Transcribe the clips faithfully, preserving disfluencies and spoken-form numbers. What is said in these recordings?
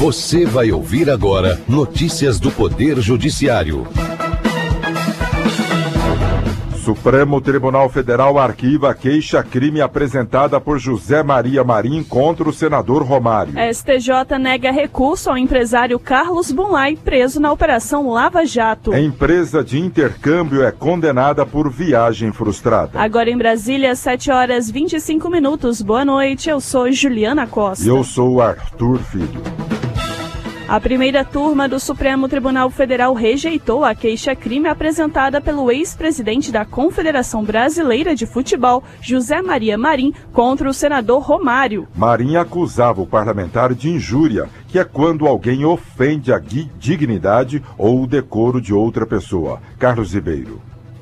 Você vai ouvir agora notícias do Poder Judiciário. Supremo Tribunal Federal arquiva queixa-crime apresentada por José Maria Marim contra o senador Romário. A S T J nega recurso ao empresário Carlos Bunlai, preso na Operação Lava Jato. A empresa de intercâmbio é condenada por viagem frustrada. Agora em Brasília, sete horas e vinte e cinco minutos. Boa noite, eu sou Juliana Costa. E eu sou Arthur Filho. A primeira turma do Supremo Tribunal Federal rejeitou a queixa-crime apresentada pelo ex-presidente da Confederação Brasileira de Futebol, José Maria Marim, contra o senador Romário. Marim acusava o parlamentar de injúria, que é quando alguém ofende a dignidade ou o decoro de outra pessoa. Carlos Ribeiro.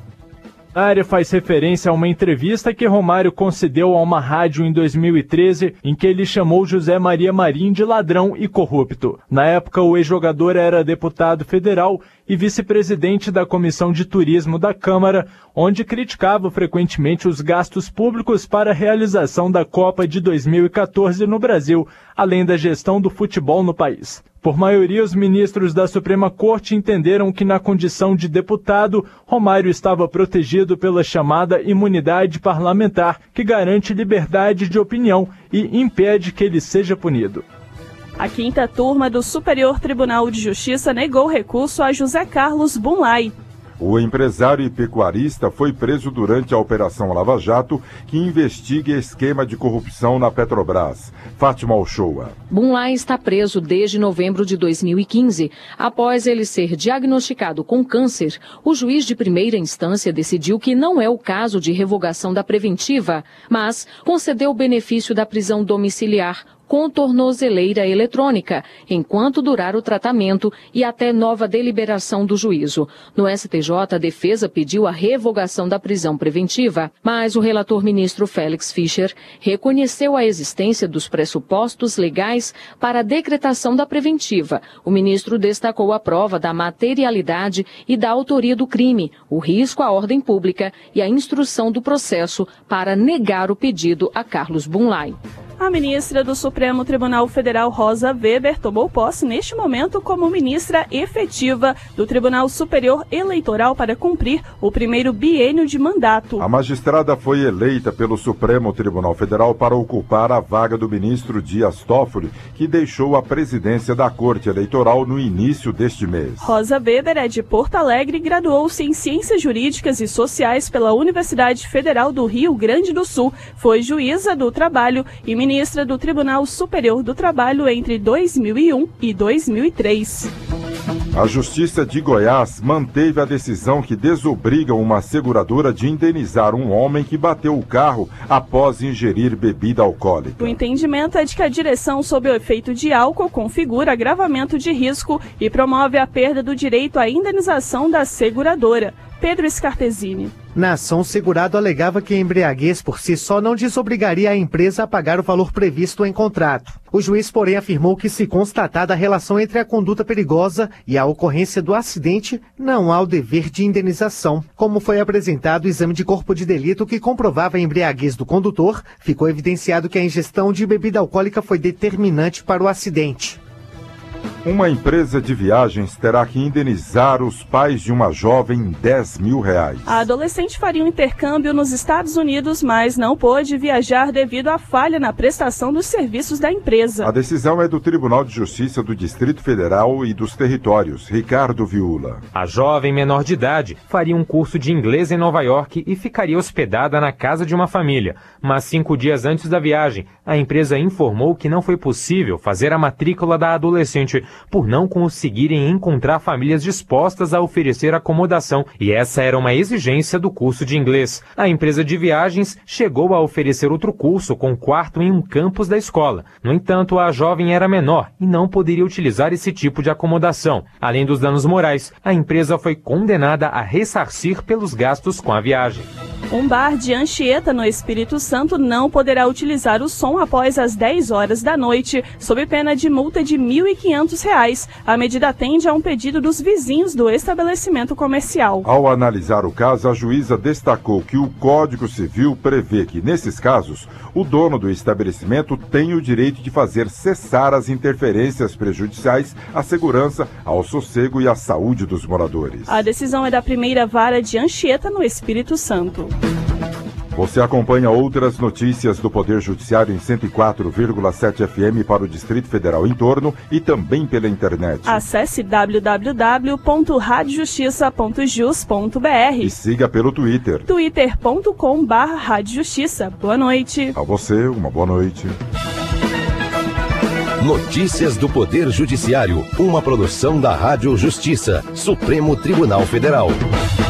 A área faz referência a uma entrevista que Romário concedeu a uma rádio em dois mil e treze, em que ele chamou José Maria Marim de ladrão e corrupto. Na época, o ex-jogador era deputado federal e vice-presidente da Comissão de Turismo da Câmara, onde criticava frequentemente os gastos públicos para a realização da Copa de dois mil e quatorze no Brasil, além da gestão do futebol no país. Por maioria, os ministros da Suprema Corte entenderam que, na condição de deputado, Romário estava protegido pela chamada imunidade parlamentar, que garante liberdade de opinião e impede que ele seja punido. A quinta turma do Superior Tribunal de Justiça negou recurso a José Carlos Bunlai. O empresário e pecuarista foi preso durante a Operação Lava Jato, que investiga esquema de corrupção na Petrobras. Fátima Uchoa. Bunlai está preso desde novembro de dois mil e quinze. Após ele ser diagnosticado com câncer, o juiz de primeira instância decidiu que não é o caso de revogação da preventiva, mas concedeu o benefício da prisão domiciliar com tornozeleira eletrônica, enquanto durar o tratamento e até nova deliberação do juízo. No S T J, a defesa pediu a revogação da prisão preventiva, mas o relator ministro Félix Fischer reconheceu a existência dos pressupostos legais para a decretação da preventiva. O ministro destacou a prova da materialidade e da autoria do crime, o risco à ordem pública e a instrução do processo para negar o pedido a Carlos Bunlai. A ministra do Supremo Tribunal Federal, Rosa Weber, tomou posse neste momento como ministra efetiva do Tribunal Superior Eleitoral para cumprir o primeiro biênio de mandato. A magistrada foi eleita pelo Supremo Tribunal Federal para ocupar a vaga do ministro Dias Toffoli, que deixou a presidência da Corte Eleitoral no início deste mês. Rosa Weber é de Porto Alegre e graduou-se em Ciências Jurídicas e Sociais pela Universidade Federal do Rio Grande do Sul. Foi juíza do trabalho e ministra ministra do Tribunal Superior do Trabalho entre dois mil e um e dois mil e três. A Justiça de Goiás manteve a decisão que desobriga uma seguradora de indenizar um homem que bateu o carro após ingerir bebida alcoólica. O entendimento é de que a direção sob o efeito de álcool configura agravamento de risco e promove a perda do direito à indenização da seguradora. Pedro Scartesini. Na ação, o segurado alegava que a embriaguez por si só não desobrigaria a empresa a pagar o valor previsto em contrato. O juiz, porém, afirmou que, se constatada a relação entre a conduta perigosa e a ocorrência do acidente, não há o dever de indenização. Como foi apresentado o exame de corpo de delito que comprovava a embriaguez do condutor, ficou evidenciado que a ingestão de bebida alcoólica foi determinante para o acidente. Uma empresa de viagens terá que indenizar os pais de uma jovem em dez mil reais. A adolescente faria um intercâmbio nos Estados Unidos, mas não pôde viajar devido à falha na prestação dos serviços da empresa. A decisão é do Tribunal de Justiça do Distrito Federal e dos Territórios. Ricardo Viula. A jovem menor de idade faria um curso de inglês em Nova York e ficaria hospedada na casa de uma família. Mas cinco dias antes da viagem, a empresa informou que não foi possível fazer a matrícula da adolescente por não conseguirem encontrar famílias dispostas a oferecer acomodação, e essa era uma exigência do curso de inglês. A empresa de viagens chegou a oferecer outro curso com quarto em um campus da escola. No entanto, a jovem era menor e não poderia utilizar esse tipo de acomodação. Além dos danos morais, a empresa foi condenada a ressarcir pelos gastos com a viagem. Um bar de Anchieta, no Espírito Santo, não poderá utilizar o som após as dez horas da noite, sob pena de multa de mil e quinhentos reais. A medida atende a um pedido dos vizinhos do estabelecimento comercial. Ao analisar o caso, a juíza destacou que o Código Civil prevê que, nesses casos, o dono do estabelecimento tem o direito de fazer cessar as interferências prejudiciais à segurança, ao sossego e à saúde dos moradores. A decisão é da primeira vara de Anchieta, no Espírito Santo. Você acompanha outras notícias do Poder Judiciário em cento e quatro vírgula sete F M para o Distrito Federal em torno e também pela internet. Acesse w w w ponto rádio justiça ponto jus ponto b r e siga pelo Twitter. twitter ponto com barra rádio justiça. Boa noite. A você, uma boa noite. Notícias do Poder Judiciário, uma produção da Rádio Justiça, Supremo Tribunal Federal.